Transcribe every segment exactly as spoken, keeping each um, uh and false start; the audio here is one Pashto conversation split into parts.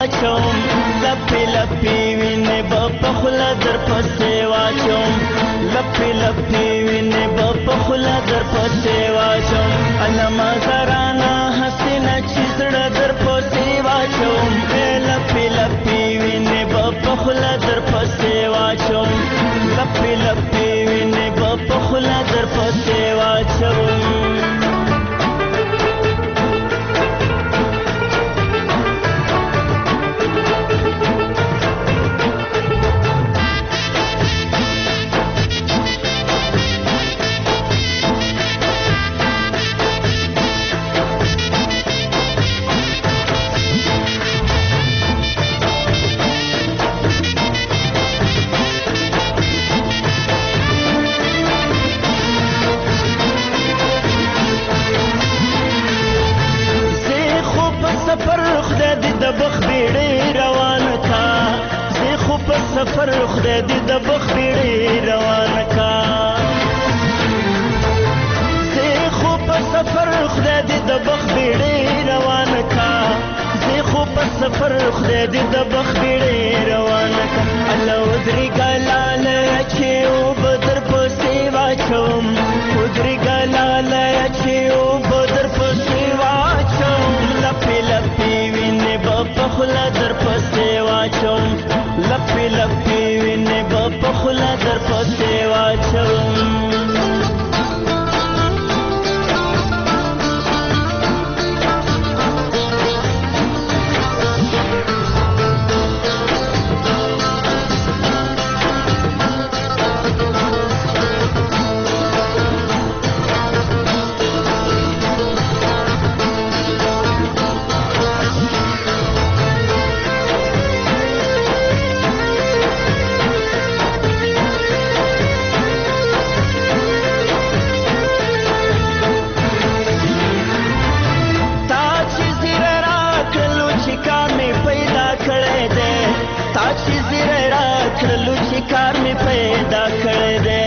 واچوم لپی لپی وینې به په خوله در پسې واچوم لپی لپی وینې به په خوله در پسې واچوم علما زرانه حسینه چې زړه در پسې واچوم لپی لپی وینې به په خوله در پسې واچوم لپی لپی وینې به په خوله در پسې واچوم سفر خدای دې د بخ بیړې روانه کا زه خو په سفر خدای دې د بخ بیړې روانه کا زه خو په سفر خدای دې د بخ بیړې روانه کا الله ودري ګلاله چې او بدر پسې واچوم ودري ګلاله چې او بدر پسې واچوم لپی لپی وینې په خوله در پسې واچوم لپی لپی وینې به په خوله در پسې واچوم کار می پیدا کړی دی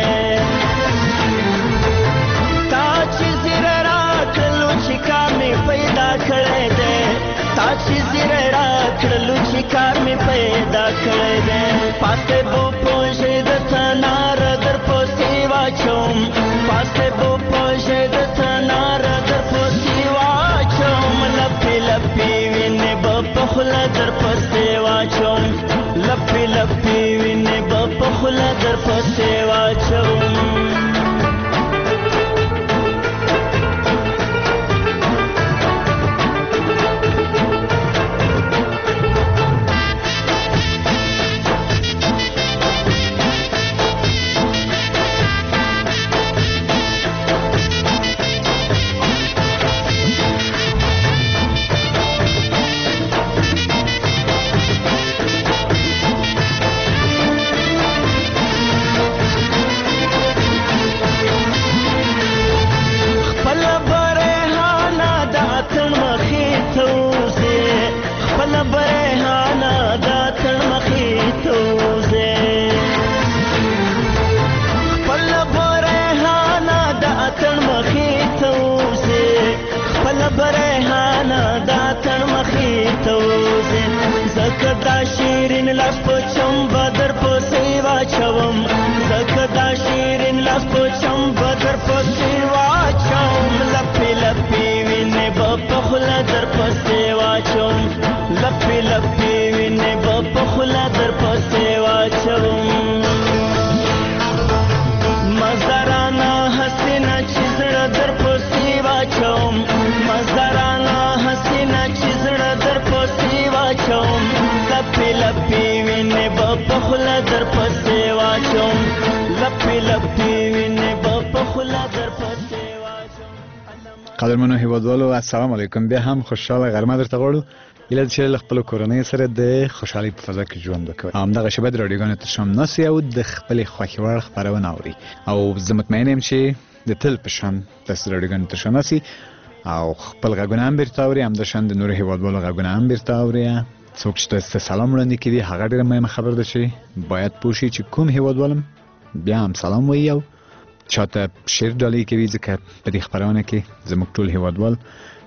تا چې زیره راکړلو چې کار می پیدا کړی دی تا چې زیره راکړلو چې کار می پیدا کړی دی پاسې بو پوښې د تنار در پسې واچوم پاسې بو پوښې د تنار در پسې واچوم لپی لپی وینې به په خوله در پسې واچوم لپی لپی وینې به په خوله در پسې واچوم دا شیرین لاس په چمبه در پسې واچوم زکه دا شیرین لاس په چمبه در پسې واچوم لپی لپی وینې به په خوله در پسې واچوم لپی لپی وینې به په خوله در پسې واچوم مزدارانه حسینه چې زړه در پسې واچوم مزدارانه حسینه چې زړه در پسې واچوم لپی لپی وینې به په خوله در پسې واچوم لپی لپی وینې به په خوله در پسې واچوم قدرمنو هیوادوالو السلام علیکم بیا هم خوشحاله غرمه درته غواړو ایله چې له خپل کورنۍ سره د خوشحالۍ په فضا کې ژوند وکړئ همدغه شیبه د راډیوګانو تر شام ناستې او د خپلې خوښې وړ خپرونه اوري او زه مطمئن یم چې د تل په شان تاسو د راډیوګانو تر شام ناستئ او خپل غږونه هم بیرته اوري همداشان د نورو هیوادوالو غږونه هم بیرته اوري څوک چې تاسو ته سلام وړاندې کوي هغه ډېره مهمه خبره ده چې باید پوه شي چې کوم هیوادوالم بیا هم سلام وایي او چاته شعر ډالۍ کوي ځکه په دې خپرونه کې زموږ ټول هیوادوال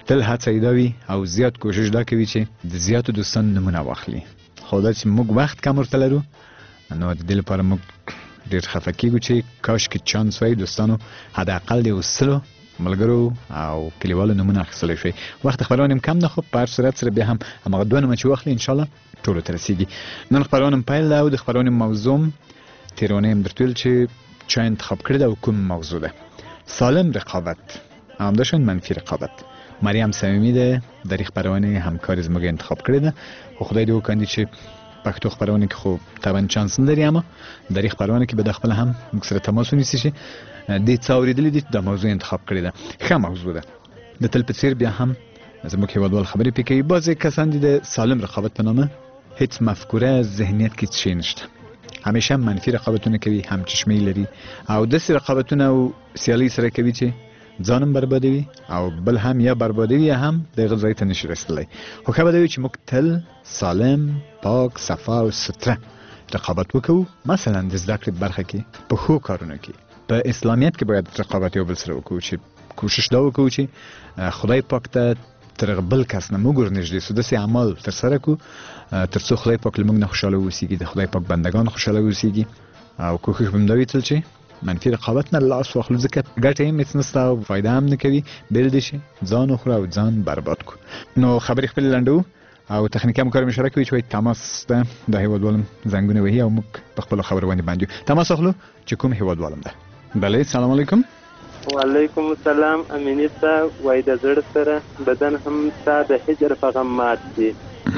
تل هڅه یې دا وي او زیات کوشش دا کوي چې د زیاتو دوستانو نمونه واخلي. خو دا چې موږ وخت کم ورته لرو نو د دې لپاره موږ ډېر خفه کېږو چې کاش کې چانس وای دوستانو حداقل د یو سلو ملګرو او کلیوالو نمونه اخیستلی شوی. وخت خپرونه هم کم ده خو په هر صورت سره بیا هم هماغه دوه نومه چې واخلي انشاءالله ټولو ته رسېږي. نن خپرونه هم پیل ده او د خپرونې موضوع تېرونې هم درته ویل چې چا انتخاب کړې ده او کوم موضوع ده. سالم رقابت او همداشان منفي رقابت. مریم صمیمی ده در خپرونه همکار زموږ انتخاب کړې ده. خو خدای دې وکړي چې پښتو خپرونه کې خو طبعا چانس نه لري، اما در خپرونه کې به د خپل هم موږ سره تماس ونیسي شي دې څه اورېدلي دي دا موضوع انتخاب کړې ده. ښه موضوع ده. د تل په څېر بیا هم زموږ هېوادوال خبرې پرې کوي. بعضې کسان دي د سالم رقابت په نامه هیڅ مفکوره ذهنیت کې څه شی نشته، همیشه منفي رقابتونه کوي، هم چشمې لري او داسې رقابتونه او سیالۍ سره کوي چې ځانم بربادوي او بل هم یا بربادوي یا هم دغه ځای ته نشي رسېدلی. خو ښه به دا وي چې موږ تل سالم، پاک، صفا او ستره رقابت وکړو. مثلا د زده کړې برخه کې په ښو کارونو کې په اسلامیت کې باید رقابت یو بل سره وکړو چې کوشش دا وکړو چې خدای پاک ته تر بل کس نه موږ ورنږدې سو، داسې اعمال ترسره کړو تر څو خدای پاک له موږ نه خوشحاله واوسېږي، د خدای پاک بندګان خوشحاله واوسېږي. او کوښښ به همدا وي تل چې منفي رقابت نه لاس واخلو، ځکه ګټه یې هم هېڅ نشته او فایده هم نه کوي، بېل دې شي ځان وخوره او ځان برباد کړو. نو خبرې خپلې لنډوو او تخنیکي همکار مې اشاره کوي چې وایي تماس ده د هېوادوالم زنګونه وهي او موږ په خپلو خبرو باندې باندې یو. تماس اخلو چې کوم هېوادوالم ده. بله سلام علیکم. وعلیکم السلام. امیني صاحب وایي د زړه سره بدن هم ستا د هجر په غم مات دي.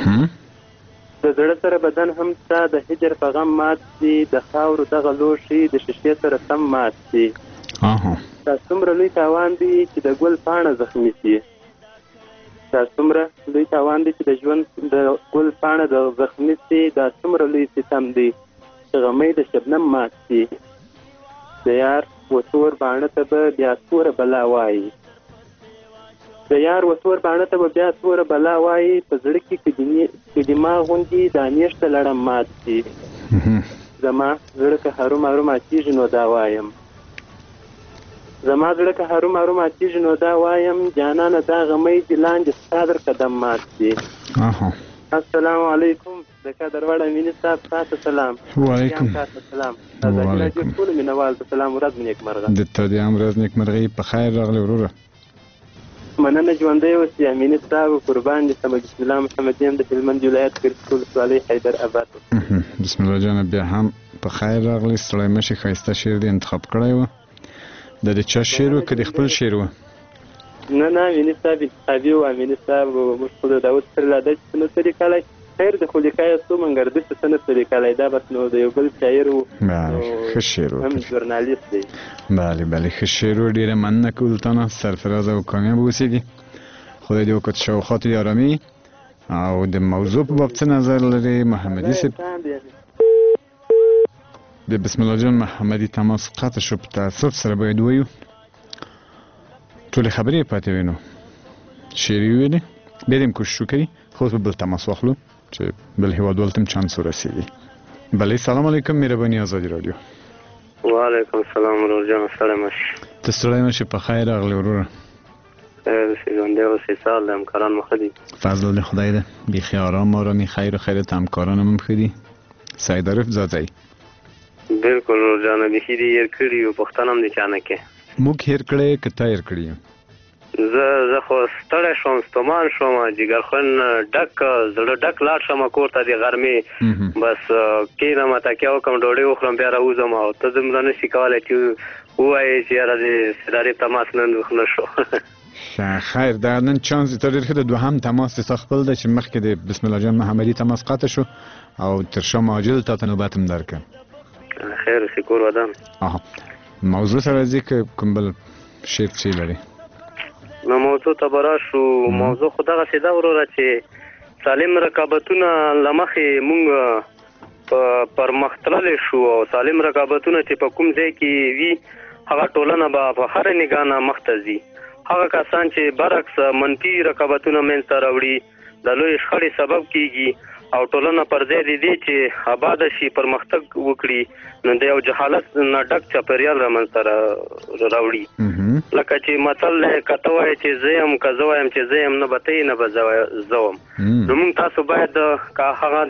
د زړه سره بدن هم ستا د هجر په غم مات دي، د خاورو دغه لوښي د شیشې سره سم مات دي. دا څومره لوی تاوان دی چې د ګل پاڼه زخمي شي. دا څومره لوی تاوان دی چې د ژوند د ګل پاڼه د زخمي شي. دا څومره لوی ستم دی چې غمی د شبنم مات شي. د یار وتور باڼه ته به بیا توره بلا وایي، د یار وتور باڼه ته به بیا توره بلا وایي. په زړه کې که دماغ غوندې دا نیشته لړم مات شي. زما زړه که هرو مرو ماتېږي نو دا وایم، زما زړه که هرو مرو ماتېږي نو دا وایم، جانانه دا غمی دې لاندې ستا در قدم مات شي. السلام علیکم. د کادروړ امیني صاحب تاسو سلام. وعلیکم السلام. وعلیکم ټول مینوال ته سلام. ورځ مې نیکمرغه. د تا دې هم ورځ نیکمرغي. په خیر راغلی وروره. مننه ژوندی اوسې امیني صاحب. قربان دې سمه. بسم الله محمد یم د هلمند ولایت کرکټ ولسوالۍ حیدر آباد. بسم الله جانه بیا هم په خیر راغلی. ستړی مه شې. ښایسته شعر دې انتخاب کړی و. د د چا شعر و که د خپل شعر و؟ نه نه امیني صاحب انتخابي و. امیني صاحب موږ خو د داود سره لاده چې څه نسته لیکلی، خیر د خو لیکای څو منګرده چې څه نسته لیکلی، دا بس نو د یو بل شاعر و. ښه شعر و. هم ژورنالیست دی. بله بله ښه شعر و. ډېره مننه کوو له تا نه. سرفراز او کامیاب اوسېږي. خدای دې وکړي شاوخوا ته دې ارامي. او د موضوع په باب څه نظر لرې محمدي صاحب؟ د بسم الله جان محمدي تماس قطع شو. په تاسف سره باید ووایو ټولې خبرې یې پاتې وي. نو شعر یې وویلې، بیا دې هم کوشش وکړي خو اوس به بل تماس واخلو چې بل هېوادوال ته هم چانس ورسېږي. بله سلام علیکم. مهرباني ازادي راډیو. وعلیکم السلام ورور جان. ستړی مه شې. ته ستړی مه شې. په خیر راغلی وروره. خیر اوسې ژوندی اوسې. سهار د همکاران مو ښه دي؟ فضل د خدای ده. بیخي ارام ارامي خیر و خیرت. همکاران هم ښه دي. سید عارف زاځی. بلکل ورور جانه بیخي دې هېر کړي و. پوښتنه هم دې چا نه کې. موږ هېر کړی که تا هېر کړي یم؟ زه زه خو ستړی شوم، ستومان شوم، جګرخون ډک زړه ډک لاړ شم کور ته د غرمې. بس کېنم تکیه وکړم ډوډۍ وخورم بیا راوځم او ته دومره نشي کولی چې ووایې چې یاره د سدارې تماس نن نه شو. خیر دا نن چانس ته ډېر ښه د دوهم تماس دې ستا خپل دی چې مخکې د بسم الله جان محمدي تماس قطع شو او تر شام عاجل تا ته نوبت هم درکړم. خیر اوسې کور ودان. موضوع سره راځي که کوم بل شعر چې لري؟ نو موضوع ته به راشو. موضوع خو دغسې ده وروره چې سالم رقابتونه له مخې مونږ په پرمخ تللی شو او سالم رقابتونه چې په کوم ځای کې وي هغه ټولنه به په هره نګاه نه مخته ځي. هغه کسان چې برعکس منفي رقابتونه منځته راوړي د لوی شخړې سبب کیږي او ټولنه پر ځای د دې چې آباد شي پرمختګ وکړي نو د یو جهالت نه ډک چاپیریال رامنځته راوړي لکه چې متل دی کته وایي چې زه یم که زه وایم چې زه یم نه به ته یې نه به زه وم نو موږ تاسو باید که هغه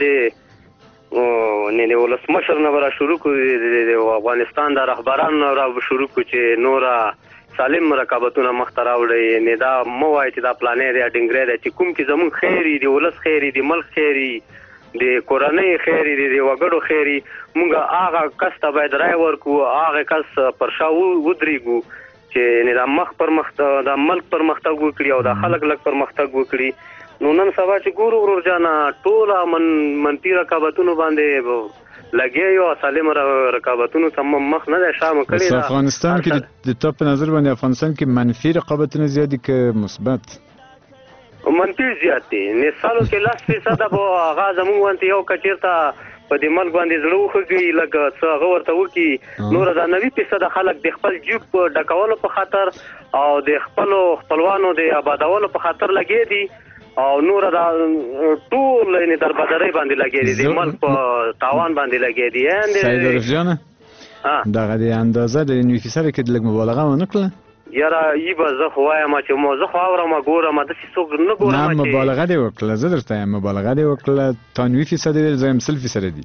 د د ولسمشر نه به را شروع کړو د افغانستان د رهبرانو نه را شروع کړو چې نوره سالم رقابتونه مخته راوړي نه دا مو وایي چې دا پلانې دی ډنګری دی چې کوم چې زموږ خیر د ولس خیر د ملک خیر د کورنۍ خیر د وګړو خیر موږ هغه کس ته باید رای ورکړو هغه کس پر شا ودرېږو چې نه د مخ پرمختګ د ملک پرمختګ وکړي او د خلک لږ پرمختګ وکړي نو نن سبا چې ګورو ورور جانا ټوله من منفي رقابتونو باندې لګي یو سالم رقابتونو سم مخ نه شامل کړي په افغانستان کې د ټاپ نظر باندې افغانستان کې منفي رقابتونه زیات دي که مثبت منفي زیات دي مثالو کې لاس فیصد به هغه زموږ وانت یو کچیرته په دې ملک باندې زړه وخږي لکه څه هغه ورته وکړي نور دا نوي فیصد خلک د خپل جیب ډکولو په خاطر او د خپلو خپلوانو د آبادولو په خاطر لګي دي او نور دا ټول نه دربدري باندې لګي دي د ملک په تاوان باندې لګي دي اند سید رفجان ها دا غدي اندازه د نوي فیصد کې د لګ مبالغه ونه کړه یاره ای به زه خو وایم چې مو زه خو اورم ګورم داسې څوک نه ګورم نه مبالغه دې وکړه زه درته یم مبالغه دې وکړه تا نوي فیصد ویل زه یم سل فیصد دي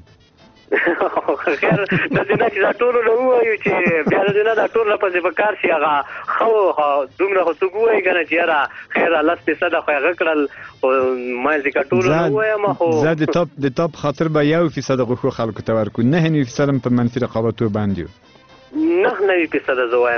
خیر داسې نه چې دا ټولو نه ووایو چې بیا داسې نه دا ټول راپسې په کار شي هغه ښه دومره خو څوک ووایي که نه چې یاره خیر لس فیصده خو هغه کړل خو ما ځکه ټولو نه ووایم خو زه د ټاپ د ټاپ خاطر به یو فیصد غوښو خلکو ته ورکړو نه نوي فیصد هم په منفي رقابتو باندې یو نه نوي فیصد زه وایم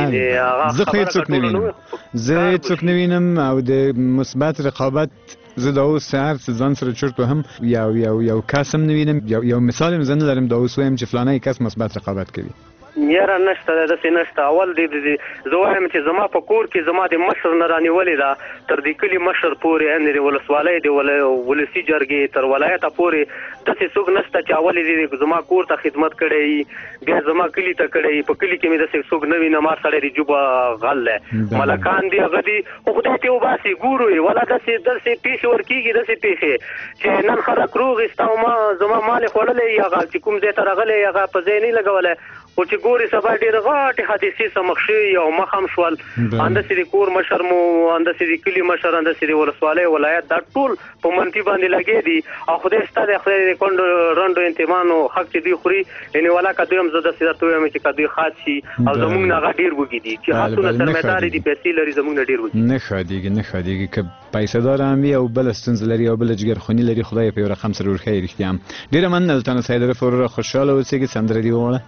چې زه خو هېڅوک نه وینم زه هېڅوک نه وینم او د مثبت رقابت زه دا اوس سهار څه ځان سره چرت وهم یو یو یو کس هم نه وینم یو مثال هم زه نه لرم دا اوس وایم چې فلانی کس مثبت رقابت کوي یاره نشته داسې نشته اول د زه وایم چې زما په کور کې زما د مشر نه رانیولې ده تر دې کلي مشر پورې یعنې د ولسوالۍ د ولسي جرګې تر ولایته پورې داسې څوک نشته چې اول یې زما کور ته خدمت کړی بیا زما کلي ته کړی په کلي کې مې داسې څوک نه وینم ما سړی د جوبه غل دی ملکان دي هغه دي خو خدای ته وباسي ګورو یې ولا داسې داسې پیښې ورکېږي داسې پیښې چې نن خلک روغ ستا ما زما مال یې خوړلی هغه چې کوم ځای ته راغلی هغه په ځای نه لګولی خو چې ګوري سبا ډېرې غټې حادثې سمخ شوي او مخ هم شول همداسې د کور مشر مو همداسې د کلي مشر همداسې د ولسوالۍ ولایت دا ټول په منفي باندې لګې دي او خدای ستا دی خدای د کونډو رنډو انتمانو حق چې دوی خوري یعنې والا که دوی هم زه داسې درته ووایم چې که دوی خاص شي او زموږ نه هغه ډېر وږي دي چې خاصونه سرمایدارې دي پیسې لري زموږ نه ډېر وږي نه ښادېږي نه ښادېږي که پیسه دار هم وي او بله ستونزه لري او بله جګرخوني لري خدای په یو رقم سره ورښیي رښتیا هم ډېره مننه له تانه سیدرف وروره خوشحاله اوسېږي سندره دې وواړه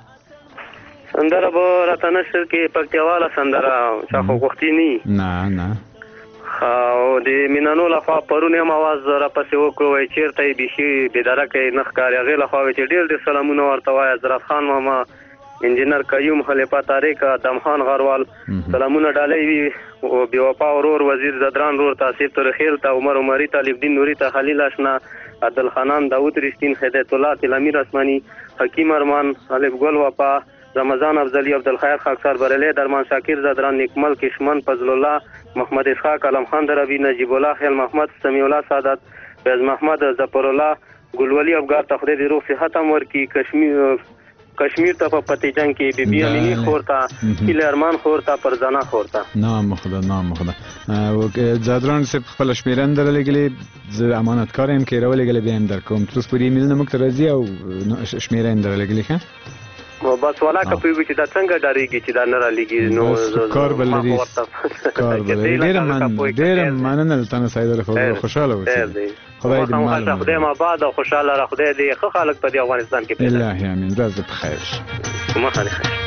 سندره به راته نشر کې پکتیاواله سندره چا خو غوښتي نه نه نه او د مینانو لخوا پرون هم اواز راپسې وکړو وایي چېرته یې بیخي بېداره کوي نه ښکاري هغې لخوا وایي چې ډېر ډېر سلامونه ورته وایه حضرت خان ماما انجینر قیوم خلیفه طارق دمخان غروال سلامونه ډالۍ وي بېوفا ورور وزیر زدران رور ته آصف ترخیل ته عمر عمري ته لیفدین نوري ته خلیل اشنا عبدالخنان داود رشتین هدایت الله تلامیر اسمانی حکیم ارمان الف گل وفا رمضان افضلی عبدالخیر خاکسار بریلی درمان شاکر زدران نیکمل کشمن فضل الله محمد اسحاق علم خان دربی نجیب الله خیل محمد سمیع الله سعادت فیض محمد ظفر الله گلولی افغار ته خدای دې روغ صحت هم ورکړي کشمیر کشمیر ته په پتې جنګ کې بی بی امینی خور ته هیله ارمان خور ته پرزانا خور ته نام خدا نام خدا زدران صاحب خپل شمیره هم درلېږلې زه امانتکار یم که یې راولېږلې بیا هم درکوم تر اوسه پورې ایمیلونه موږ ته راځي او شمیره یې هم درلېږلې ښه بس والا که پوهېږو چې دا څنګه ډارېږي چې دا نه رالېږي نو کار به لري کار به لري ډېره مننه له تانه سیدرف وروره خوشحاله اوسې خدای دې مال خدای م آباد او خوشحاله را خدای دې ښه خلک په دې افغانستان کې پیدا الهي امین ورځ دې په خیر شي مخه دې خیر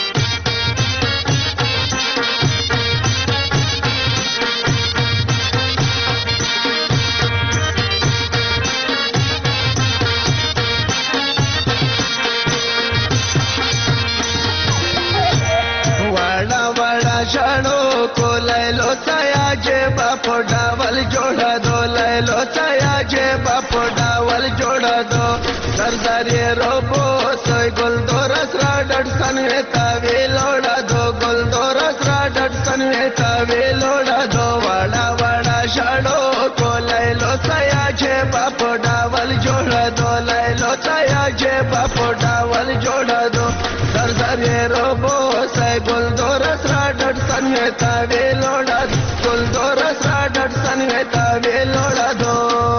شانو کو لیلو تایا جے باپو ڈاول جوڑا دو لیلو تایا جے باپو ڈاول جوڑا دو سرداری روبو سوئی گل دو رس را ڈٹ سنویتا وی لوڑا دو گل دو رس را ڈٹ سنویتا وی لوڑا دو واڑا واڑا شانو کو لیلو تایا جے باپو ڈاول جوړه دو لیلو ته عجیبه په ډول جوړه دو سر سر یې روبو سای ګل دورس را ډډ سن مې تاوې لوړه ګل دورس را ډډ سن مې تاوې لوړه دو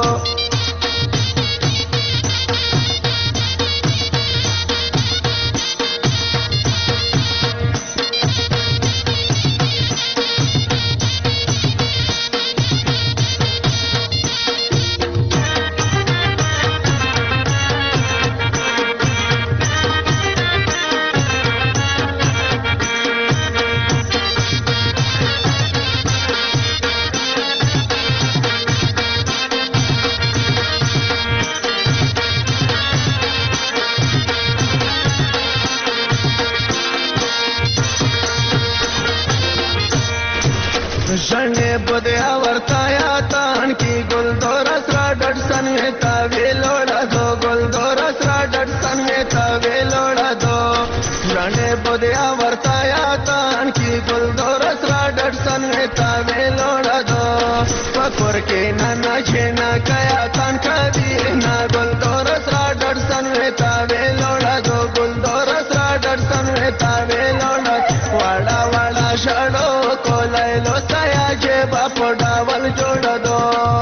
ژوندې بدیا ورته یاتان کی ګل دورس را ډډ سن مې تاوې لوړه دو ګل دورس را ډډ سن مې تاوې لوړه دو ژوندې بدیا ورته یاتان کی ګل دورس را ډډ سن مې تاوې لوړه دو پکور کې نه نه چې نه کیا تان کدي نه ګل دورس را ډډ سن مې تاوې لوړه دو ګل دورس را ډډ سن مې تاوې لوړه واړه واړه شړو کولای لو سیا جيبا په ډاول جوړ دو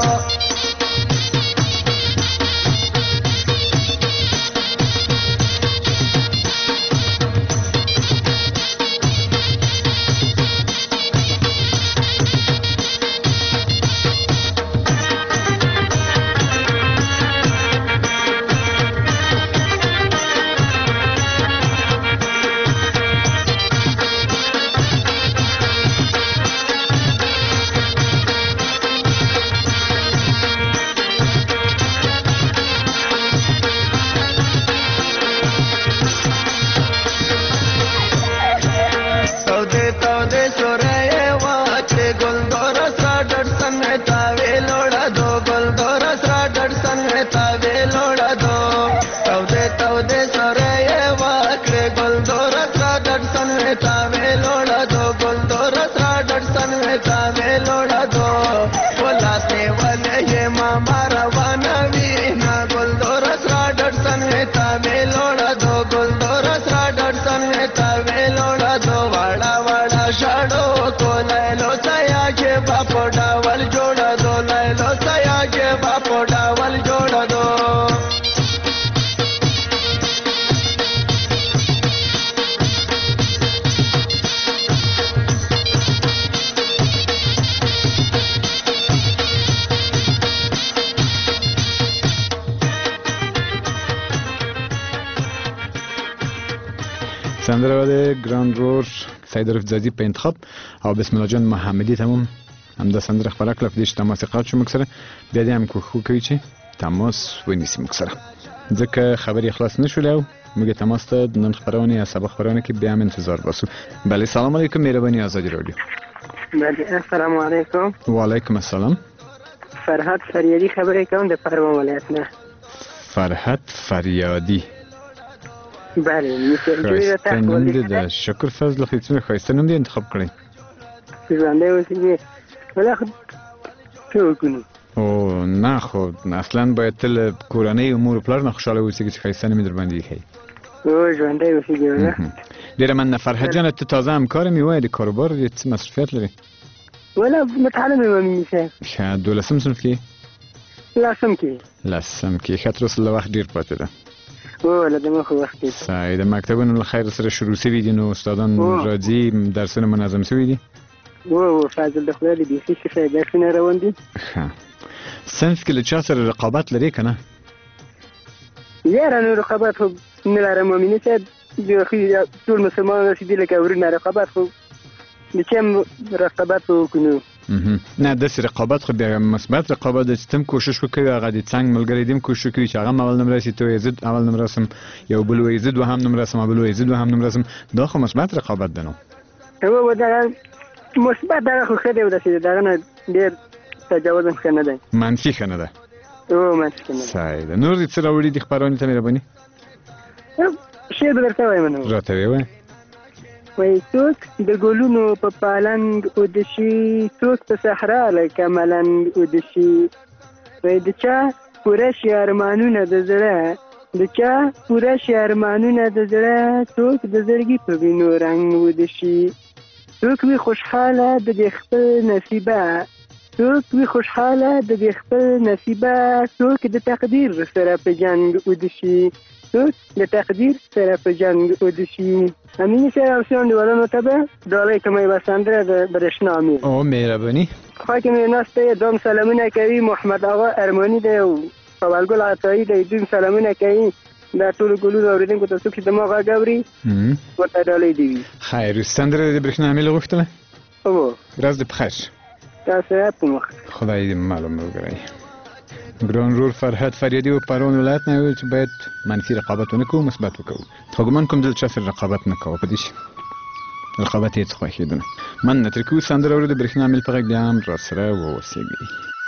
سندره د ګراند رور سید رفزادي په انتخاب او بسم الله جان محمدي تمام هم د سندره خبره کړه په دې تماس قات شو مکسره بیا دې هم کوخو کوي چې تماس ونیسي مکسره ځکه خبري خلاص نشول او موږ تماس ته نن خبرونه یا سبق خبرونه کې بیا هم انتظار واسو بله سلام علیکم مهرباني آزادی رادیو بله السلام علیکم و علیکم السلام فرهاد فریادی خبرې کوم د پروان ولایت نه فرهاد فریادی بله میشه خسته نوم دی د شکر فضل خیتونه خسته نوم دی انتخاب کړی ژوندی اوسېږي ولا خو څه وکړو او نه خو اصلا باید تل کورنۍ امور پلار نه خوشاله اوسېږي چې خسته نوم در باندې خي او ژوندی اوسېږي ولا ډیره من فرهاد جان ته تازه همکار می وای د کاروبار د څه مصرفیت لري ولا متعلم میشه شه دولسم صنف کې لاسم کې لاسم کې خاطر سره وخت ډیر پاتې ده او له دمه خو وخت کې ساید مکتبونو الخير سره شروع شوی دي نو استادان راځي درسونه منظم شوی دي او فاضل د خپل دي چې څه درسونه روان دي ها صنف کې له چا سره رقابت لري کنه یاره نو رقابت خو نه لرم مؤمنه چې د خو ټول مسلمانانو چې د لکه ورنه رقابت خو د کوم رقابت وکړو نه د سر رقابت خو بیا مثبت رقابت د تم کوشش وکړي هغه د څنګه ملګری دیم کوشش وکړي چې هغه اول نمبر راسي ته یزد اول نمبر رسم یو بل یزد و هم نمبر رسم بل یزد و هم نمبر رسم دا خو مثبت رقابت ده نو او دا مثبت دا خو خدای ودا چې دا نه ډیر تجاوز نه ده منفي نه ده او منفي نه ساید نور دې سره وړي د خبرونه ته مهرباني شی درته وایم نو راته وای وای څوک د ګلونو په پالنګ او د شي څوک په صحرا لکه ملنګ او د شي وای د چا پوره شي ارمانونه د زړه د چا پوره شي ارمانونه د زړه څوک د زړګي په وینو رنګ وده شي څوک وي خوشحاله د دې خپل نصیبه څوک وي خوشحاله د دې خپل نصیبه څوک د تقدیر سره په جنګ وده شي څوک د تقدیر سره په جنګ وده شي امین سره اوسیان دیوالانو ته به ډالۍ کمی بسنده د برشنا امین او مهربانی خواهی که می ناسته دام سلامونه کوي محمد آقا ارمانی دی او فوالگل عطایی دی دوم سلامونه کوي دا ټول ګلونه اوریدونکو ته څوک چې دماغ غاوري ورته ډالۍ دی خیر سندره د برښنا امین غوښتله او ورځ دې بخیر تاسو په مخ خدای دې معلوم وګړي ګران رور فرهاد فریدی و پرون ولایت نه ویل چې باید منفي رقابت ونه کوو مثبت وکړو خو ګمان کوم دلته چې رقابت نه کوو په دې شي رقابت هیڅ خوښیدنه من نتر کو سندره ورو د برښنا امین په غږ بیا هم را سره واوسېږي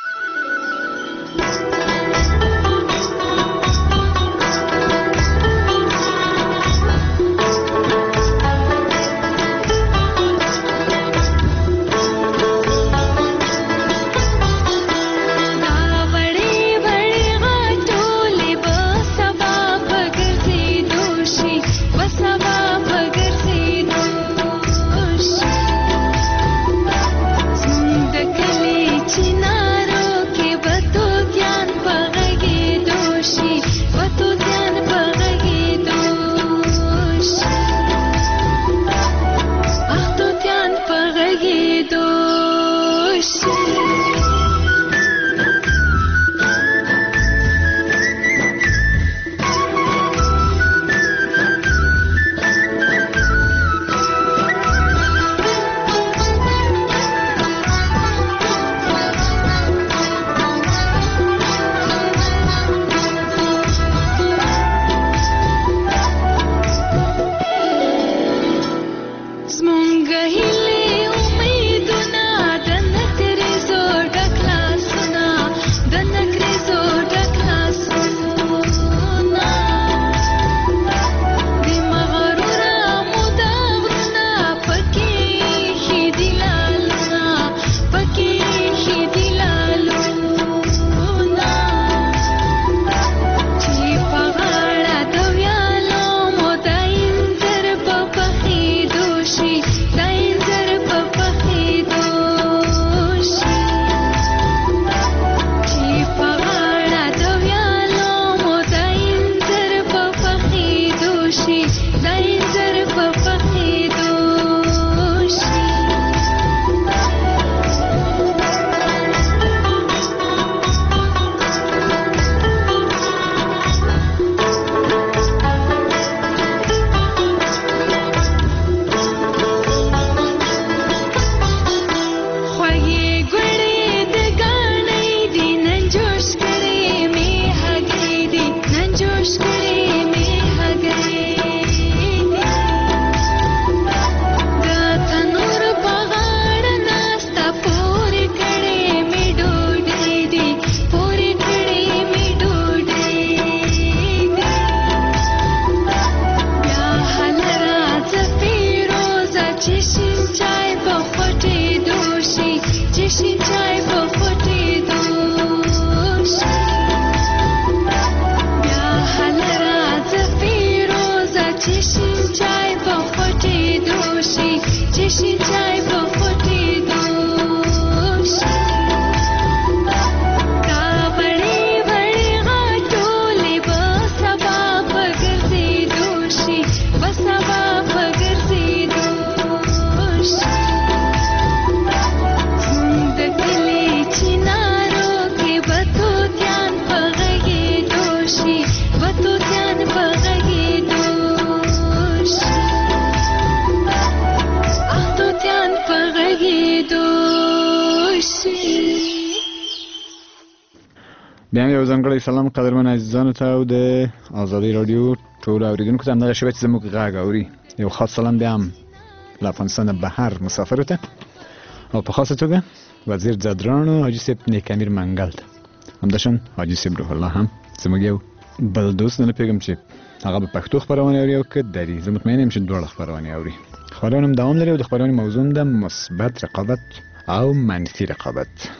بیا یو ځانګړی سلام قدرمن عزیزانو ته او د آزادۍ رادیو ټول اوریدونکو ته همدغه شیبه چې زموږ غږ اوري یو خاص سلام بیا هم له افغانستان بهر مسافرو ته او په خاصه توګه وزیر ځدرانو حاجي صاحب نیک امیر منګل ته همداشان حاجي صاحب روح الله هم زموږ یو بل دوست نه پیغام چې هغه په پښتو خبرونه اوري او که دري زه مطمئن یم چې دواړه خبرونه اوري خبرونه هم دوام لري او د خبرونه موضوع د مثبت رقابت او منفي رقابت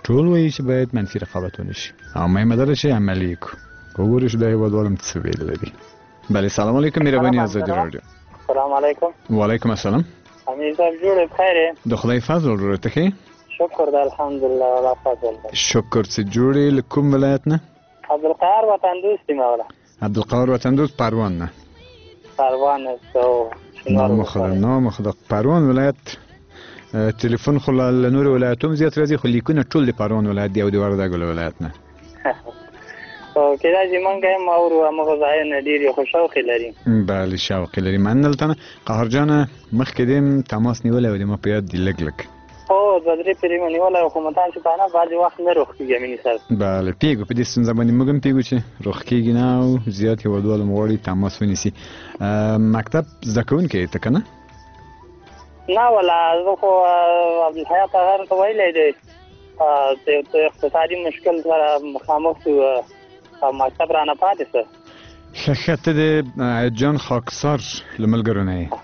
ټول وایي چې باید منفي رقابت ونه شي او مهمه ده چې عملي کړو وګورو چې د هیوادوالو څه ویل لري. بله سلام علیکم مهرباني ازادي رادیو. سلام علیکم. وعلیکم السلام. امیر صاحب جوړ خیر د خدای فضل ورته ته شکر ده الحمدلله ولا فضل ده. شکر چې جوړې له کوم ولایت نه؟ عبدالقهار وطن دوست مولا. عبدالقهار وطن دوست پروان نه. پروان است و نام خدا نام خدا پروان ولایت تلیفون خو له نور ولایتونو زیات راځي خو لیکونه ټول د پروان ولایت دی او د وردګو ولایت نه. او کله چې مونږ هم اورو موږ ځای نه ډیر خو شوق لري. بله شوق لري. منل تنه قهر جان مخکې دیم تماس نیولې و د ما په یاد دی لګ لګ. او د درې پرې مې نیولې خو متان چې پانه بعد وخت نه روخ کیږي مې سره. بله پیګو په دې څنګه باندې موږ هم پیګو چې روخ کیږي نه او زیات هیوادوال مغوړي تماس ونیسي. مکتب زده کوونکی ته کنه؟ نه ولا زه خو عبدالحیات هغه ته ویلی دی د اقتصادي مشکل سره مخامخ شو مکتب رانه پاتې شه. ښه ښه ته د جان خاکسار له ملګرو نه یې؟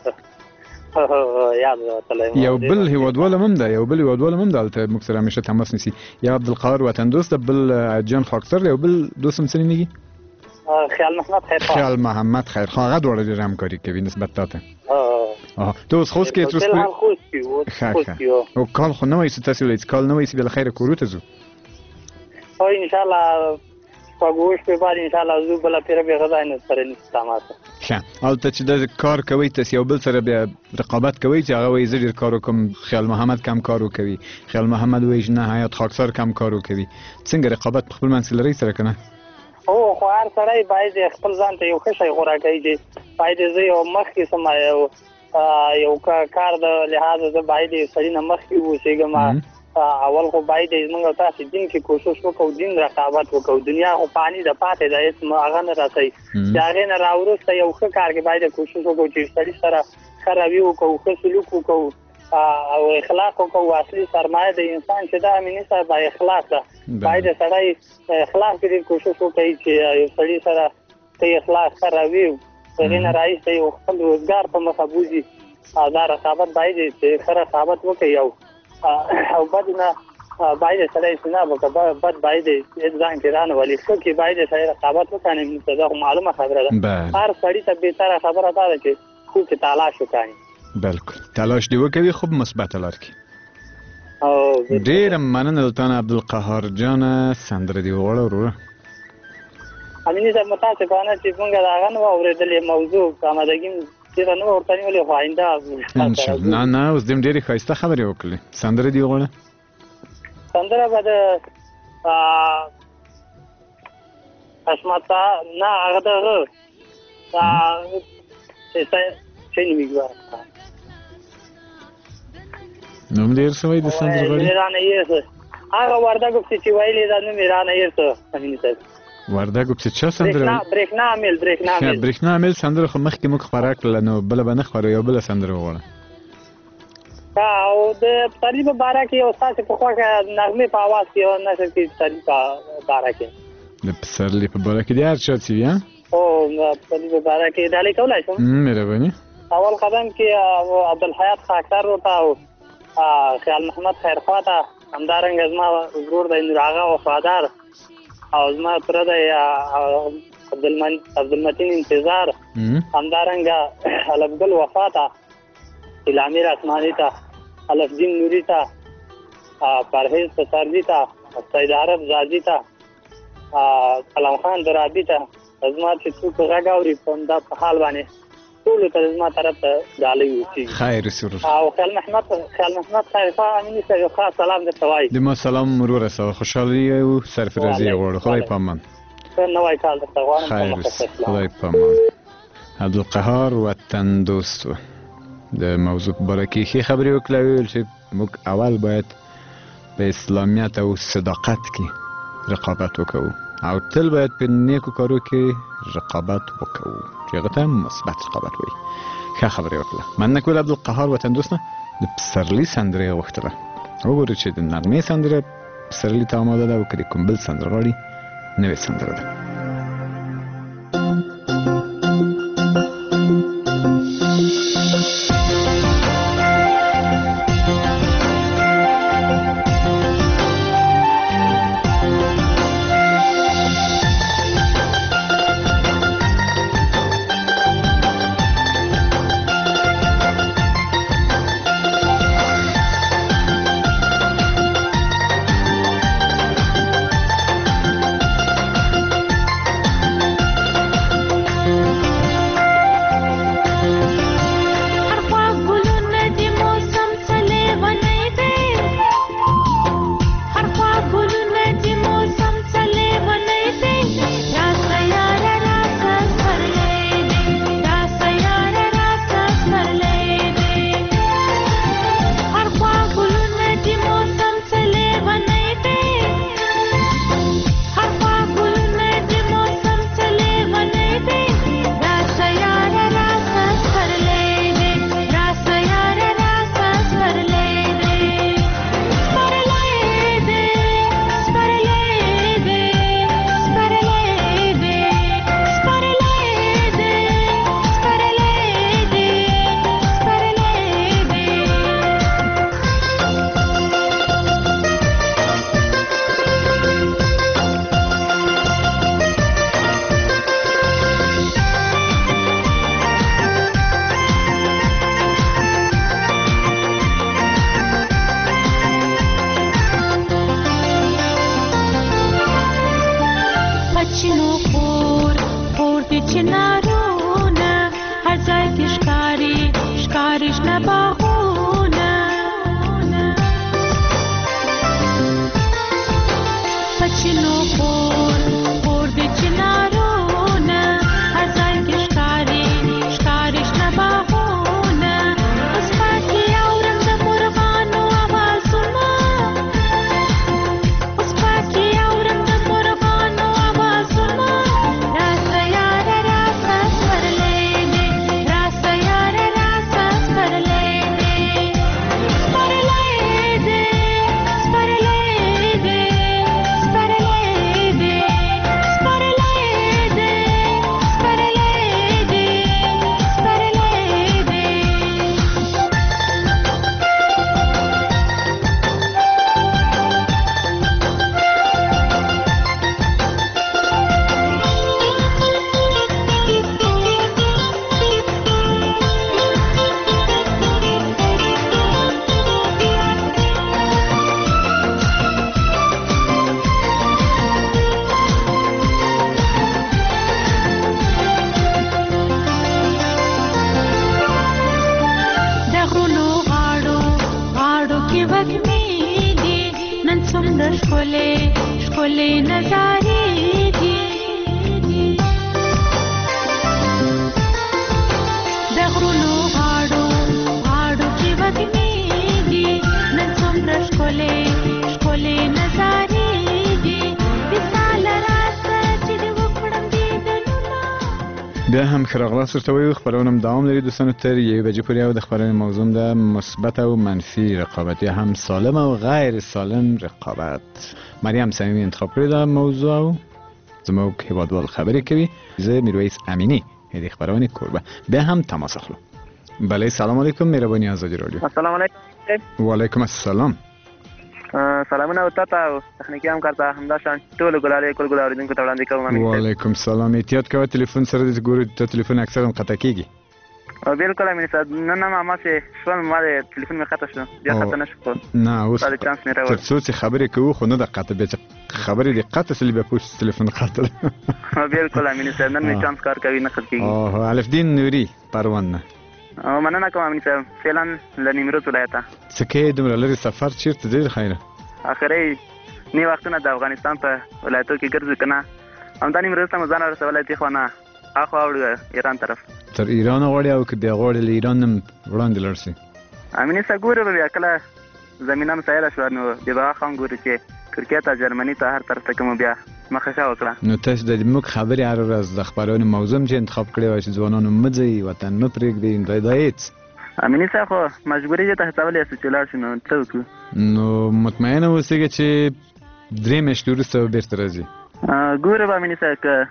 یاد وتلی. یو بل هیوادوال هم ده یو بل هیوادوال هم ده هلته موږ سره همیشه تماس نیسي. یو عبدالقهار وطن دوست ده بل جان خاکسار ده یو بل دوست هم څه نومیږي؟ خیال محمد خیرخواه. خیال محمد خیرخواه هغه دواړه ډېره همکاري کوي نسبت تا ته. ته اوس خوست کې تر اوسه پورې خوست کې اوس خوست کې او کال خو نه وایي چې تاسې ویلئ چې کال نه وایي چې بلخیره کورو ته ځو؟ او انشاءالله شپږ شپې بعد انشاءالله ځو بله پیره بېغه ځای نه سره نیسي تماس. ښه هلته چې د کار کوئ تاسې یو بل سره بیا رقابت کوئ چې هغه وایي زه ډېر کار وکړم خیال محمد کم کار وکوي خیال محمد وایي چې نه حیات خاکسار کم کار وکوي څنګه رقابت په خپل منځ کې لرئ سره که نه؟ او خو هر سړی باید خپل ځان ته یو ښه شی غوره کوي چې باید زه یو مخکې سم یو یو کار د لحاظه زه باید یو سړي نه مخکې واوسېږم. اول خو باید موږ تاسې دین کې کوشش وکړو دین رقابت وکړو دنیا خو پانی د پاتې ده هېڅ هغه نه رسوي د هغې نه راوروسته یو ښه کار کې باید کوشش وکړو چې سړي سره ښه روي وکړو ښه سلوک وکړو او اخلاق وکړو. اصلي سرمایه د انسان چې دا امیني سره با اخلاق ده باید سړی اخلاق کې ډېر کوشش وکړي چې یو سړي سره ښه اخلاق ښه روي د هغې نه راایسته یو خپل روزګار په مخه بوځي. دا رقابت باید چې ښه رقابت وکړي او او بد نه باید سړی اجتناب وکړي بد باید ځان کې رانه ولي ښه کې باید سړی رقابت وکړي. دا خو معلومه خبره ده هر سړي ته بهتره خبره دا ده چې خو کې تلاش وکړي. بالکل تلاش دی وکوي خو مثبت لار کې. ډېره مننه له تا نه عبدالقهار جانه سندره دې وغواړه وروره. امیني صاحب متاسفانه چې موږ د هغه نه واورېدلې موضوع آمادګي چېرته نه ورته نیولې خو آینده انشاءالله. نه نه اوس دې هم ډېرې ښایسته خبرې وکړلې. سندره دې وغواړه. سندره به د حشمت نه هغه دغه څه نومېږي نوم دې هېر شوی د سندرې غړي؟ رانه هېر شه هغه وردګو پسې چې ویلې دا نوم یې رانه هېر شه امیني صاحب. وردګو پسې چا سندره؟ برېښنا امیل برېښنا امیل برېښنا امیل سندره خو مخکې موږ خپره کړله نو بله به نه خپره یو بله سندره وغواړه. او د پسرلي په باره کې یو ستاسې په خوښه نغمې په اواز کې یو نشر کې پسرلي په باره کې د پسرلي په باره کې د هر چا څه وي او د پسرلي په باره کې ډالۍ کولی شم؟ مهرباني. اول قدم کې عبدالحیات خاکسار ورته او خیال محمد خیرخوا ته همدارنګه زما ورور دی نور هغه وفادار او زما تره دی عبدالمتین انتظار همدارنګه الفګل وفا ته الامیر اسماني ته الفدین نوري ته پرهیز پسرلي ته سید عرب زادي ته سلام خان درابي ته زما چې څوک غږ اوري په همدا په حال باندې ټولو ته زما طرف ته ډالۍ وکړي. خیر سرور. او خیال محمد خیال محمد خیرخواه امیني صاحب یو خاص سلام درته وایي. د ما سلام ورور رسوه خوشحالي او سرفرازي غواړو. خدای په امان. نوی کال درته غواړم. خیر خدای په امان. عبدالقهار وطن دوست د موضوع په باره کې ښې خبرې وکړې ویل چې موږ اول باید په اسلامیت او صداقت کې رقابت وکړو او تل باید په نیکو کارو کې رقابت وکړو چې هغه ته مثبت رقابت وایي. ښه خبرې وکړه. مننه کول عبدالقهار وطن دوست نه د پسرلي سندره یې غوښتله. وګورو چې د نغمې سندره پسرلي ته اماده ده او که د کوم بل سندره غواړي نوې سندره ده. د چنارونه هر ځای کې ښکاري ښکاري شنه باغونه په چینو خور خور د چنارونه هر ځای کې ښکاري ښکاري شنه باغونه اوس پکې اورم د مرغانو اوازونه اوس پکې اورم د مرغانو اوازونه راسه یاره راسه سپرلی دی راسه یاره راسه سپرلی دی سپرلی دی سپرلی دی سپرلی دی سپرلی دی سپرلی دی سپرلی دی د غرونو غاړو غاړو کې وږمې دي نن څومره ښکلې ښکلې نظارې دي د غرونو غاړو غاړو کې وږمې دي نن څومره ښکلې ښکلې نظارې دي وصال راسه چې دې وکړم دیدنونه بیا هم ښه راغلاست ورته وایو. خپرونه هم دوام لري دوستانو تر یوې بجې پورې او د خپرونې موضوع ده مثبت او منفي رقابت یا هم سالم او غیر سالم رقابت. مریم صمیمی انتخاب کړې ده موضوع او زموږ هیوادوال خبرې کوي. زه میرویس امینی د خپرونې کوربه. بیا هم تماس اخلو. بله سلام علیکم مهرباني آزادی رادیو. السلام علیکم. و علیکم السلام. سلامونه او تاسو او تخنیکی همکار ته همدا شان ټول ګلالي کول ګل اوریدونکو ته وړاندې کوم. و علیکم السلام. احتیاط کوه تلیفون سره دې ګورو ته تلیفون اکثرا قطع کیږي. او بالکل امین صاحب نن نه ما چې شوم ما تلیفون مې خطا شو بیا خطا نشو. نه اوس دا چانس مې راوړ. تر څو چې خبرې کوو خو نه د قطع به خبرې د قطع سلی به پوښ تلیفون قطع. او بالکل امین صاحب نن مې چانس کار کوي نه خط کیږي. او الف دین نوري پروانه. او مننه کوم امین صاحب فعلا لنیمروز ولایت. سکه دومره لري سفر چیرته دی خیره؟ اخري نی وختونه د افغانستان په ولایتو کې ګرځو کنه هم د نیمروز ته ځان رسولای دي خو نه اخو اور ایران طرف تر ایران غوړی او که د غوړی له ایران نم وړاندې لړسي. امینه سګوره به کله زمينه مسایل شو نو د با خام ګوري چې ترکیه ته جرمني ته هر طرف ته کوم بیا مخه وکړه. نو تاسو د موږ خبري هر ورځ د خبرونو موضوع چې انتخاب کړی و چې ځوانانو مځي وطن نه پرېږدي دا دایت. امینه صاحب خو مجبوری ده ته تاولې چې لاړ شنو څه وکړو. نو مطمئنه اوسئ چې درې میاشتې وروسته بیرته راځي. ګوره به امینه صاحب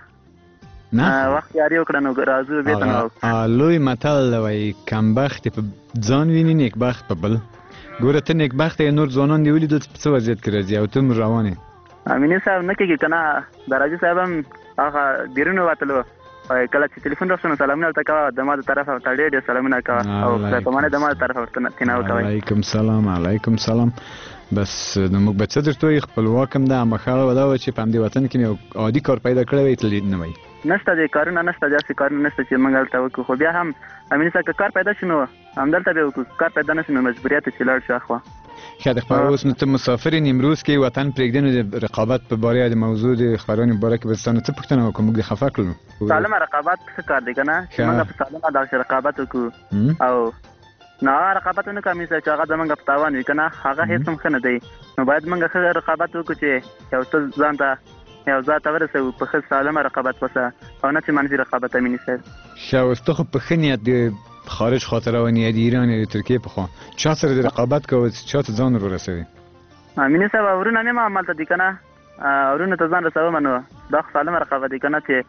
نه وخت یاري وکړه نو راځو به ته. لوی متل وایي کمبخت په ځان ویني نیکبخت په بل. ګوره ته نیکبخت یې نور ځوانان دی ولې د څه وضعیت کې راځي او ته روانې. امینه صاحب نه کېږي کنه دراجي صاحب هم هغه بیرونه وتلو کله چې ټلیفون راځنه سلامونه ورته کوه د ما د طرفه ته ډېر ډېر سلامونه کوه او په معنی د ما د طرفه ورته تناو کوي. علیکم سلام علیکم سلام. بس نو موږ به څه درته خپلواک هم ده مخاله ودا چې په همدې وطن کې یو عادي کار پیدا کړی وي تل نه وي. نشته د کارونه نشته داسې کارونه نشته چې موږ هلته وکړو خو بیا هم امین صاحب کار پیدا شنو همدلته به وکړو کار پیدا نشنو مجبوریت چې لاړ شو خو ښه د خبر اوس نو ته مسافر نیمروز کې وطن پرېږدې نو د رقابت په باره د موضوع د خبرونې باره کې به ستاسو څه پوښتنه وکړو موږ دې خفه کړو. سالمه رقابت ښه کار دی که نه چې موږ په سالمه ډول رقابت وکړو او نو هغه رقابت ونه کړو چې هغه زموږ په تاوان وي که نه هغه هېڅ هم ښه نه دی. نو باید موږ ښه رقابت وکړو چې یو څه ځان ته یو ځای ته ورسوو په ښه سالمه رقابت وسه او نه چې منفي رقابت امیني صاحب. ښه اوس ته خو په ښه نیت د خارج خاطر او نیت ایران یا ترکیه په خوا چا سره د رقابت کوو چا ته ځان ورسوي؟ امیني صاحب اورونه مې ما همالته دي که نه اورونه ته ځان رسوم نو دا خو سالمه رقابت دی که نه چې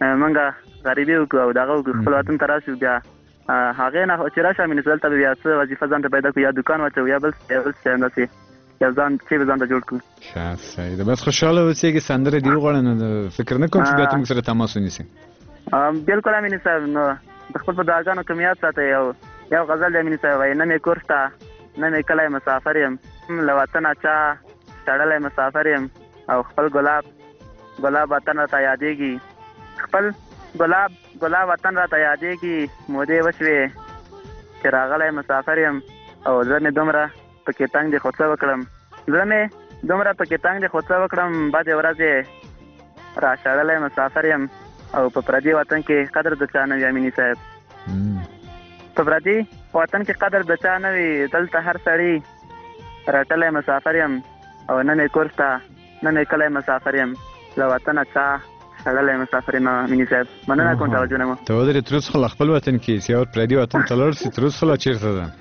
موږ غریبي وکړو او دغه وکړو خپل وطن ته راشو بیا هغې نه چې راشو امیني صاحب دلته به بیا څه وظیفه ځان ته پیدا کړو یا دوکان واچوو یا بل یا بل څه همداسې یو ځان چې به ځان ته جوړ کړو. ښه صحیح ده. بس خوشحاله اوسېږي سندره دې وغواړه نو فکر نه کوم چې بیا ته موږ سره تماس ونیسي. بالکل امیني صاحب نو د خپل په دعاګانو کې مې یاد ساتئ یو یو غزل دی امیني صاحب وایي نه مې کور شته نه مې کلی مسافر یم له وطنه چا تړلی مسافر یم او خپل ګلاب ګلاب وطن راته یادېږي خپل ګلاب ګلاب وطن راته یادېږي مودې وشوې چې راغلی مسافر یم او زه مې دومره پکې تنګ دې خو څه وکړم زه مې دومره پکې تنګ دې خو څه وکړم بدې ورځې را شړلی مسافر یم او په پردي وطن کې قدر د چا نه وي امیني صاحب په پردي وطن کې قدر د چا نه وي دلته هر سړي رټلی مسافر یم او نه مې کور شته نه مې کلی مسافر یم له وطنه چا شړلی مسافر یم امیني صاحب مننه کوم توجه نه مو ته ودرې تر اوسه خو له خپل وطن کې یې او پردي وطن ته لاړ سې تر اوسه لا چېرته ده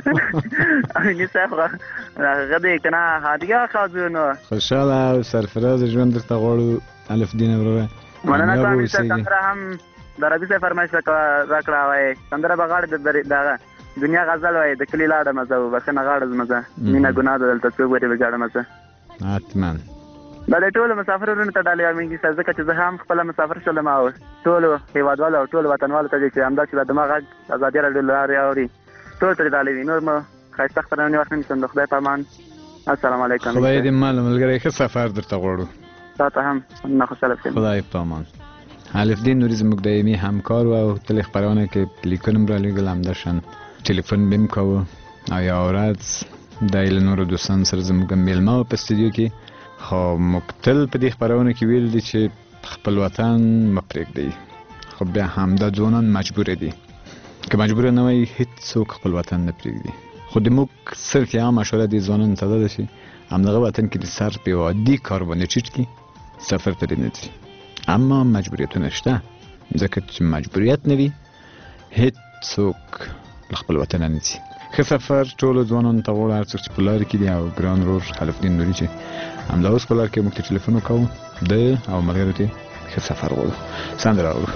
امیني صاحب هغه دی که نه هادیه خازو نو خوشحاله او سرفرازه ژوند درته غواړو الف دین وروره مننه کوم امیني صاحب سندره هم د ربي صاحب فرمایش راکړه وایي سندره به غاړې د دغه دنیا غزل وایي د کلي لاړه مزه و بښنه غاړه زمزه مینه ګناه ده دلته څوک ورې وژاړه مزه حتما دا د ټولو مسافرونو ته ډالۍ امینګي صاحب ځکه چې زه هم خپله مسافر شولم او ټولو هېوادوالو او ټولو وطنوالو ته دی چې همدا چې د ما غږ ازادي راډیو له لارې اوري ټولو ته ډالۍ وي نور مو ښایسته خپرونې وخت نه نیسم د خدای په امان السلام علیکم خدای دې مال ملګری ښه سفر درته غواړو تا ته هم نه خوشحاله شم خدای په امان الف دین نوری زموږ دایمي همکار و او تل خپرونه کې لیکنم را لېږل همداشان ټلیفون بیم کوو او یو ورځ دی له نورو دوستانو سره زموږ میلمه و په استودیو کې خو موږ تل په دې خپرونه کې ویل دي چې خپل وطن مه پرېږدئ خو بیا همدا ځوانان مجبوره دي که مجبوره نه وای هېڅوک خپل وطن نه پرېږدي خو د موږ صرف یوه مشوره دې ځوانانو ته دا ده چې همدغه وطن کې د سر په یو عادي کار باندې ټیټ کړي سفر پرې نه ځي اما مجبوریتونه شته ځکه چې مجبوریت نه وي هېڅوک له خپل وطن نه ځي ښه سفر ټولو ځوانانو ته غواړو هر څوک چې په لارې کې دي او ګران ورور الف دین نوري چې همدا اوس په لار کې موږ ته ټلیفون وکړو ده او ملګرو ته ښه سفر غواړو سندره اورو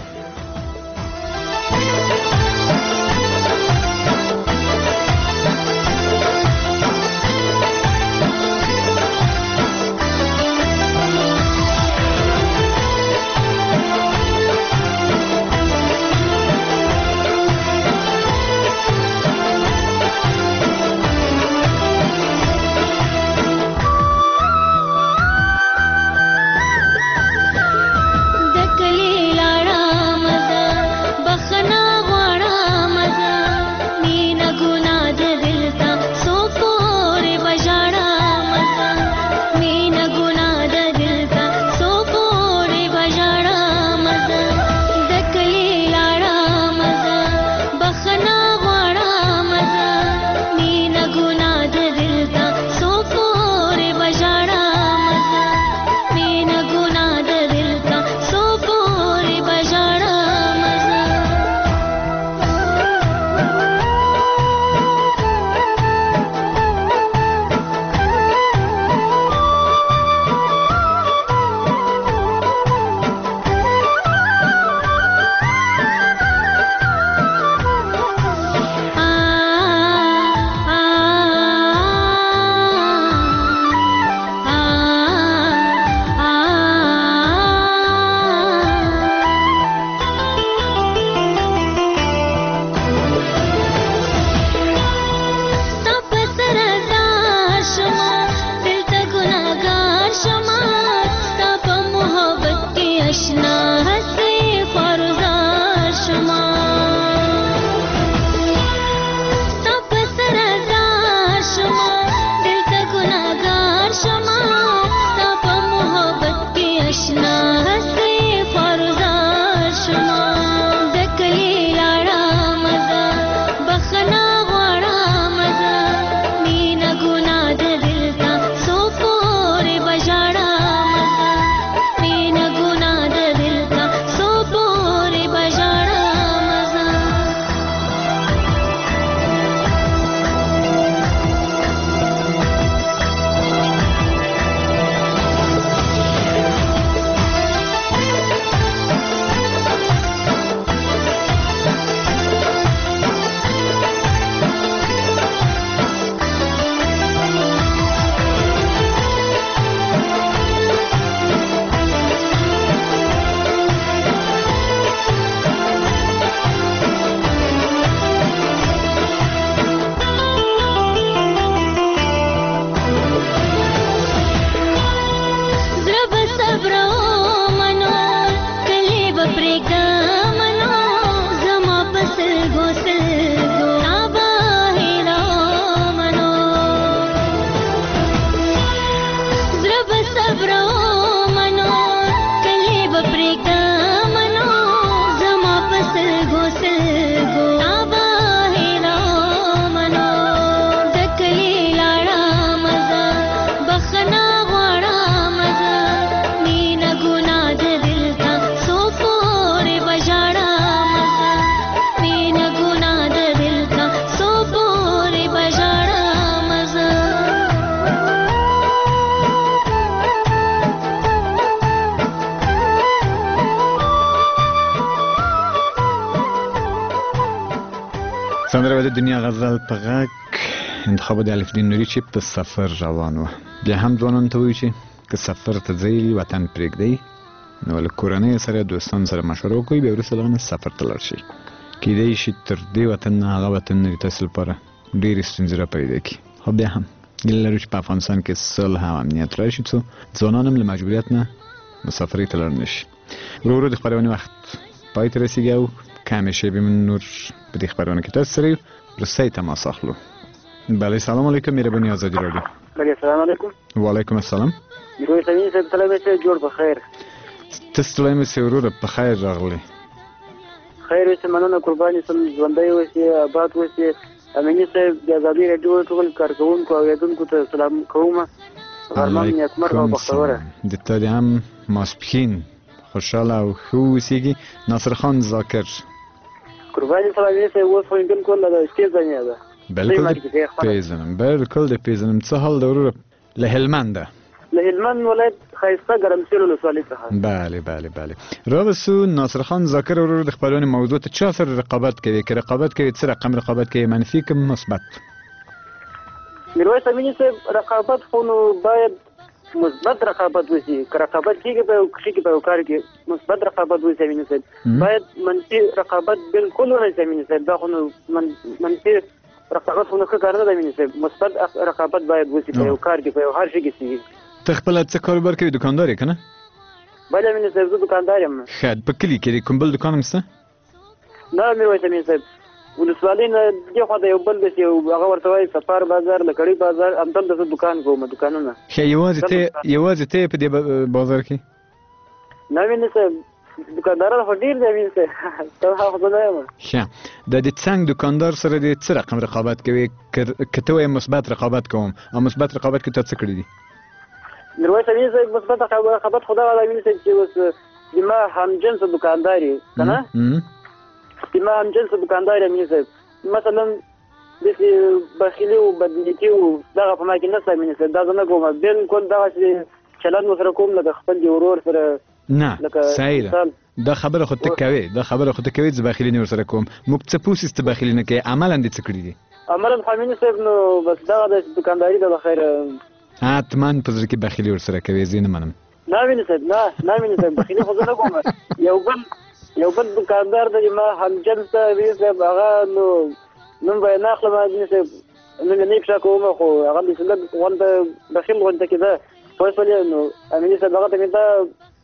زړه به صبر او منو کلی به پرېږدم سندره د دنیا غزل په غږ انتخاب د الفدین نوري چې په سفر روان و. بیا هم ځوانانو ته وایي چې که سفر ته ځئ وطن پرېږدئ نو له کورنۍ سره دوستانو سره مشوره وکړئ، بیا وروسته له هغه نه سفر ته لاړ شئ. کیدای شي تر دې وطن نه هغه وطن نوي تاسو لپاره ډېرې ستونزې راپیدا کړي، خو بیا هم هیله لرو چې په افغانستان کې صلح او امنیت راشي څو ځوانان هم له مجبوریت نه مسافرۍ ته لاړ نه شي. ورو ورو د خپرونې وخت پای ته رسیږي او کمې شیبې من نور په دې خپرونه کې تاسو سره وروستی تماس اخلو. بله سلام علیکم، مهرباني آزادي راډیو. بله سلام علیکم. وعلیکم السلام. میرویس امین صاحب سلام یې جوړ په خیر. ته ستړی مې سې وروره په خیر راغلی. خیر اوسې، مننه قربانې سم، ژوندی اوسې، آباد اوسې. امیني صاحب د ازادي راډیو ټول کارکوونکو او اورېدونکو ته سلام کوم. غرمه نیکمرغه او بختوره. د تا دې هم ماسپښین خوشحاله او ښه واوسېږي. ناصر خان ذاکر. قربانې سلام امیني صاحب اوس خو بالکل د شپې زنې ده. بالکل پیژنم، بالکل د پیژنم. څه حال ده وروره؟ له هلمنده. له هلمند ولایت ښایسته ګرمسیر ولسوالۍ څخه. بله بله بله. رابسو ناصر خان ذاکر ورور د خپرونې موضوع ته چا سره رقابت کوي؟ که رقابت کوي څه رقم رقابت کوي، منفي که مثبت؟ میرویس امیني صاحب رقابت خو نو باید مثبت رقابت وشي. که رقابت کېږي په یو کښې کې په یو کار کې مثبت رقابت وشي امیني صاحب. باید منفي رقابت بالکل ونه شي امیني صاحب. دا خو نو منفي رقابت خو نو ښه کار نه دی امیني صاحب. مثبت رقابت باید وشي په یو کار کې په یو هر شي کې شي. ته خپله څه کاروبار کوې؟ دوکاندار یې که نه؟ بله امیني صاحب زه دوکاندار یم. ښه، په کلي کې دی کوم بل دوکان هم شته؟ نه میرویس امین صاحب، ولسوالۍ نه دې خوا ته یو بل دی چې هغه ورته وایي سفار بازار، لکړی بازار، همدلته زه دوکان کوم دوکانونه. ښه، یوازې ته یوازې ته یې په دې بازار کې؟ نه امیني صاحب، دوکانداران خو ډېر دي امیني صاحب، ته هغه خو زه نه یم. ښه، د دې څنګ دوکاندار سره دې څه رقم رقابت کوې؟ که ته وایې مثبت رقابت کوم، او مثبت رقابت کې تا څه کړي دي؟ میرویس امین صاحب مثبت رقابت خو دغه ده امیني صاحب چې اوس د ما همجنسه دوکاندار یې که نه، د ما همجنسه دوکاندار یې امیني صاحب. مثلا داسې بخیلي و بدنیتي و دغه په ما کې نشته امیني صاحب. دا زه نه کوم، بالکل دغسې چلند ورسره کوم لکه خپل د ورور سره. نه صحیح ده، دا خبره خو ته کوې، دا خبره خو ته کوې چې بخیلي نه ورسره کوم. موږ څه پوسیس ته بخیلي نه کوې، عملا دې څه کړي دي؟ عملا خو امیني صاحب نو بس دغه ده دوکانداري ده بخیر. حتما په زړه کې بخیلي ورسره کوې، زه یې نه منم. نه امیني صاحب، نه نه امیني صاحب، بخیلي خو زه نه کوم. یو بل یو بل دوکاندار دی ما همجنس ته امیني صاحب، هغه نو نوم به یې نه اخلم امیني صاحب، نوم یې نه افشا کوم، خو هغه داسې لږ غونډه بخیل غونډه کېده پوه شولې. نو امیني صاحب هغه ته مې دا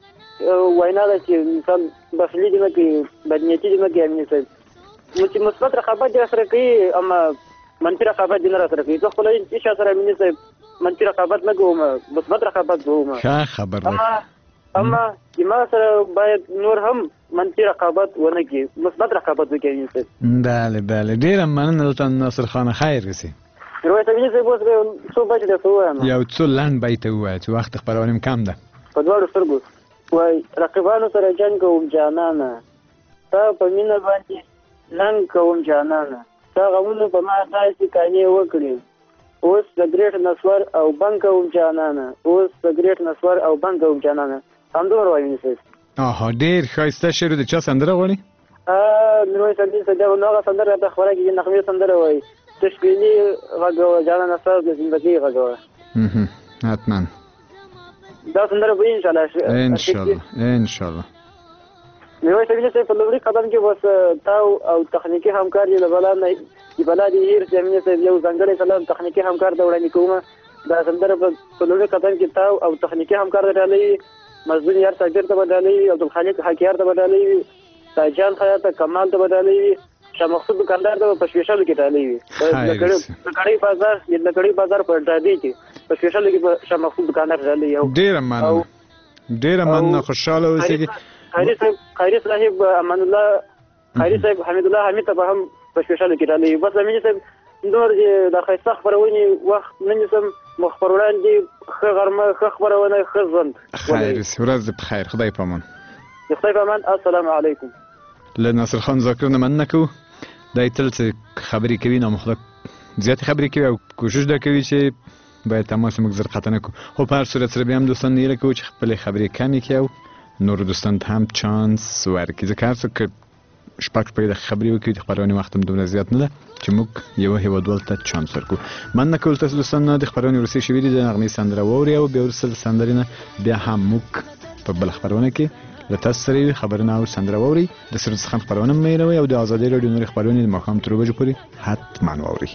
وینا ده چې انسان بخیلي دې نه کوي، بدنیتي دې نه کوي امیني صاحب. نو چې مثبت رقابت دې راسره کوي اما منفي رقابت دې نه راسره کوي. زه خپله هېڅ چا سره امیني صاحب منفي رقابت نه کوم، مثبت رقابت کوم. ښه خبر ده. اما اما چې ما سره باید نور هم منفي رقابت ونه کړي، مثبت رقابت وکړي امیني صاحب. بله بله، ډېره مننه دلته ناصر خانه، خیر اوسې. میرویس امیني صاحب اوس به څو بچې درته ووایم، یو څو لنډ بیته ووایه چې وخت خپرونې م کم ده. په دواړو سترګو وایي رقیبانو سره جنګ کوم جانانه، تا په مینه باندې ننګ کوم جانانه، تا غمونو په ما داسې کانې وکړې، اوس سګرېټ نسور او بنګ کوم جانانه، اوس سګرېټ نسور او بنګ کوم جانانه. همدومره وایي امیني صاحب. آها، ډېر ښایسته شعر. د چا سندره غواړې؟ میرویس امین صاحب نو هغه سندره راته خپره کېږي، نغمې سندره وایي تشکیلي غږوه جانانه ستا د زندګۍ غږوه. حتما دا سندره به انشاءالله انشاءالله انشاءالله. میرویس امین صاحب په لومړي قدم کې بس تاو او تخنیکي همکار یې له بلا نه د بلا د هیر چې امین صاحب یو ځانګړی سلام تخنیکي همکار ته وړاندې کوم. دا سندره په لومړي قدم کې تاو او تخنیکي همکار ته ډالۍ، مزدون یار صابر ته به ډالۍ، عبدالخالق حکیار ته به ډالۍ وي، تاجان خیاط ته کمال ته به ډالۍ وي، شاه مقصود دکاندار ته په سپیشل کې ډالۍ وي. لکړی بازار لکړی بازار په ډادي کې په سپیشل کې شاه مقصود دکاندار ډالۍ. ډېره مننه، ډېره مننه، خوشحاله اوسئ. خیري صاحب خیري صاحب امان الله خیري صاحب حمید الله حمید ته به هم په سپیشل کې ډالۍ. بس امیني صاحب نور د ښایسته خپرونې وخت نه نیسم، مخ پر وړاندې ښه غرمه، ښه خپرونه، ښه ژوند. خیر اوسې، ورځ دې په خیر، خدای په امان. د خدای په امان، السلام علیکم. له ناصر خان ذاکر نه مننه کوو. دی تل څه خبرې کوي، نامخلق زیاتې خبرې کوي او کوشش دا کوي چې باید تماس موږ زر قطع نه کړو. خو په هر صورت سره بیا هم دوستان نه هیله کوو چې خپلې خبرې کمې کړي او نورو دوستانو ته هم چانس ورکړي، ځکه هر څوک شپږ شپږ د خبرې وکړو د خبرونې وخت هم دومره زیات نه ده چې موږ یو هیوادوال ته چانس ورکړو. مننه کول تاسو دوستان د خبرونې وروستۍ شوې دي د نغمې سندره واورئ او بیا وروسته د سندرې نه بیا هم موږ په بله خبرونه کې له تاسو سره یو خبرونه او سندره واورئ. د سرود څخه خبرونه مې هېروئ او د ازادۍ راډیو نورې خبرونې د ماښام تر اوو بجو پورې حتما واورئ.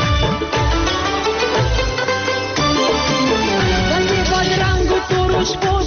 Push